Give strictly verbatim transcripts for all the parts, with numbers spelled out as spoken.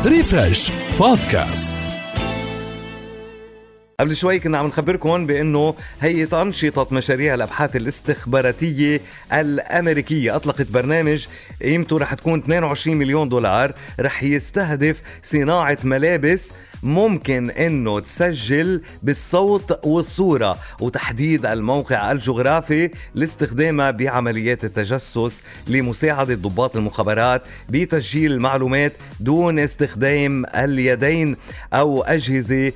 ريفرش بودكاست. قبل شوي كنا عم نخبركم بأنه هيئة أنشطة مشاريع الأبحاث الاستخباراتية الأمريكية أطلقت برنامج قيمته رح تكون اثنين وعشرين مليون دولار، رح يستهدف صناعة ملابس ممكن أنه تسجل بالصوت والصورة وتحديد الموقع الجغرافي لاستخدامها بعمليات التجسس لمساعدة ضباط المخابرات بتسجيل المعلومات دون استخدام اليدين أو أجهزة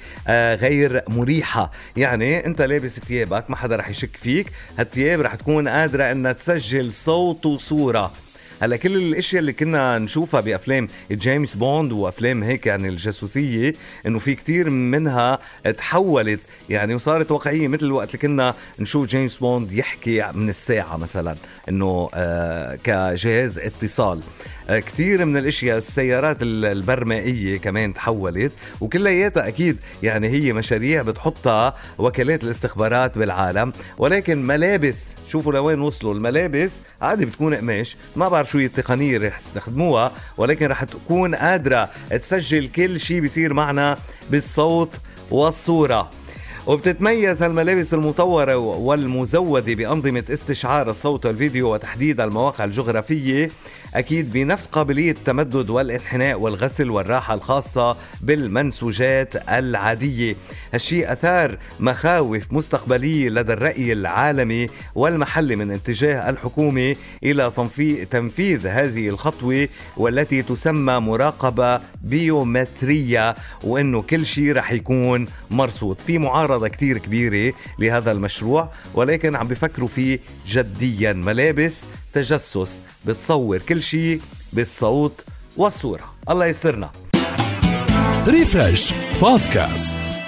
غير مريحة. يعني أنت لابس ثيابك ما حدا رح يشك فيك، هالثياب رح تكون قادرة أنها تسجل صوت وصورة. هلا كل الاشياء اللي كنا نشوفها بافلام جيمس بوند وافلام هيك يعني الجاسوسيه انه في كتير منها تحولت يعني وصارت واقعيه، مثل الوقت اللي كنا نشوف جيمس بوند يحكي من الساعه مثلا انه آه كجهاز اتصال. آه كتير من الاشياء، السيارات البرمائيه كمان تحولت، وكلياتها اكيد يعني هي مشاريع بتحطها وكالات الاستخبارات بالعالم. ولكن ملابس، شوفوا لوين وصلوا، الملابس عادي بتكون قماش، ما بعرف شو هي التقنية رح يستخدموها، ولكن رح تكون قادرة تسجل كل شيء بيصير معنا بالصوت والصورة. وبتتميز الملابس المطورة والمزودة بأنظمة استشعار الصوت والفيديو وتحديد المواقع الجغرافية أكيد بنفس قابلية التمدد والانحناء والغسل والراحة الخاصة بالمنسوجات العادية. هالشيء أثار مخاوف مستقبلية لدى الرأي العالمي والمحلي من اتجاه الحكومة إلى تنفيذ هذه الخطوة والتي تسمى مراقبة بيومترية، وأنه كل شيء رح يكون مرصود. في معارضة كتير كبيرة لهذا المشروع، ولكن عم بفكروا فيه جديا. ملابس تجسس بتصور كل شيء بالصوت والصورة. الله يسرنا. ريفرش بودكاست.